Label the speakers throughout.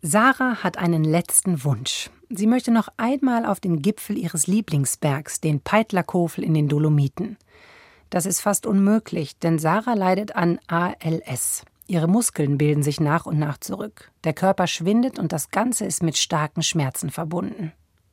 Speaker 1: Sarah hat einen letzten Wunsch. Sie möchte noch einmal auf den Gipfel ihres Lieblingsbergs, den Peitlerkofel in den Dolomiten. Das ist fast unmöglich, denn Sarah leidet an ALS. Ihre Muskeln bilden sich nach und nach zurück. Der Körper schwindet und das Ganze ist mit starken Schmerzen verbunden.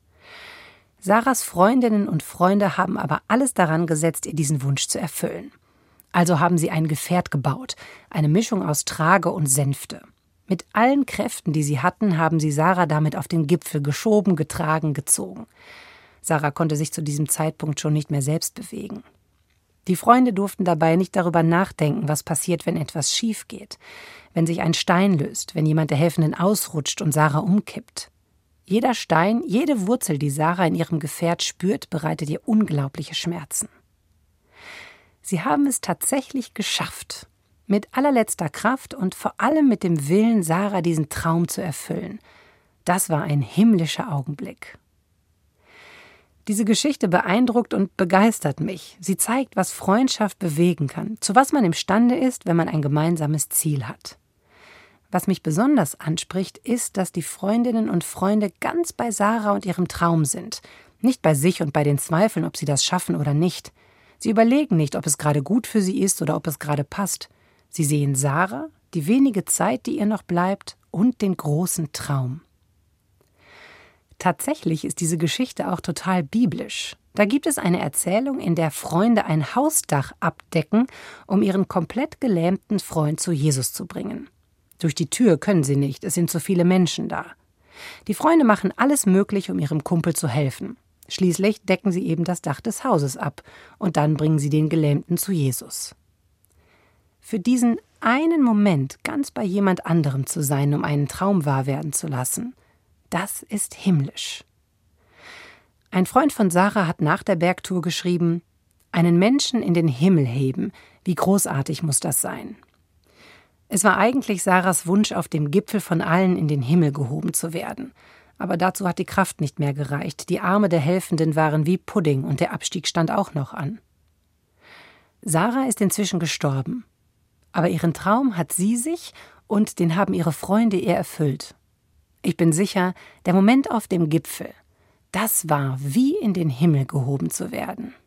Speaker 1: Sarahs Freundinnen und Freunde haben aber alles daran gesetzt, ihr diesen Wunsch zu erfüllen. Also haben sie ein Gefährt gebaut, eine Mischung aus Trage und Sänfte. Mit allen Kräften, die sie hatten, haben sie Sarah damit auf den Gipfel geschoben, getragen, gezogen. Sarah konnte sich zu diesem Zeitpunkt schon nicht mehr selbst bewegen. Die Freunde durften dabei nicht darüber nachdenken, was passiert, wenn etwas schief geht, wenn sich ein Stein löst, wenn jemand der Helfenden ausrutscht und Sarah umkippt. Jeder Stein, jede Wurzel, die Sarah in ihrem Gefährt spürt, bereitet ihr unglaubliche Schmerzen. Sie haben es tatsächlich geschafft. Mit allerletzter Kraft und vor allem mit dem Willen, Sarah diesen Traum zu erfüllen. Das war ein himmlischer Augenblick. Diese Geschichte beeindruckt und begeistert mich. Sie zeigt, was Freundschaft bewegen kann, zu was man imstande ist, wenn man ein gemeinsames Ziel hat. Was mich besonders anspricht, ist, dass die Freundinnen und Freunde ganz bei Sarah und ihrem Traum sind. Nicht bei sich und bei den Zweifeln, ob sie das schaffen oder nicht. Sie überlegen nicht, ob es gerade gut für sie ist oder ob es gerade passt. Sie sehen Sarah, die wenige Zeit, die ihr noch bleibt, und den großen Traum. Tatsächlich ist diese Geschichte auch total biblisch. Da gibt es eine Erzählung, in der Freunde ein Hausdach abdecken, um ihren komplett gelähmten Freund zu Jesus zu bringen. Durch die Tür können sie nicht, es sind zu viele Menschen da. Die Freunde machen alles Mögliche, um ihrem Kumpel zu helfen. Schließlich decken sie eben das Dach des Hauses ab und dann bringen sie den Gelähmten zu Jesus. Für diesen einen Moment ganz bei jemand anderem zu sein, um einen Traum wahr werden zu lassen, das ist himmlisch. Ein Freund von Sarah hat nach der Bergtour geschrieben: Einen Menschen in den Himmel heben, wie großartig muss das sein. Es war eigentlich Sarahs Wunsch, auf dem Gipfel von allen in den Himmel gehoben zu werden. Aber dazu hat die Kraft nicht mehr gereicht. Die Arme der Helfenden waren wie Pudding und der Abstieg stand auch noch an. Sarah ist inzwischen gestorben. Aber ihren Traum hat sie sich und den haben ihre Freunde ihr erfüllt. Ich bin sicher, der Moment auf dem Gipfel, das war wie in den Himmel gehoben zu werden.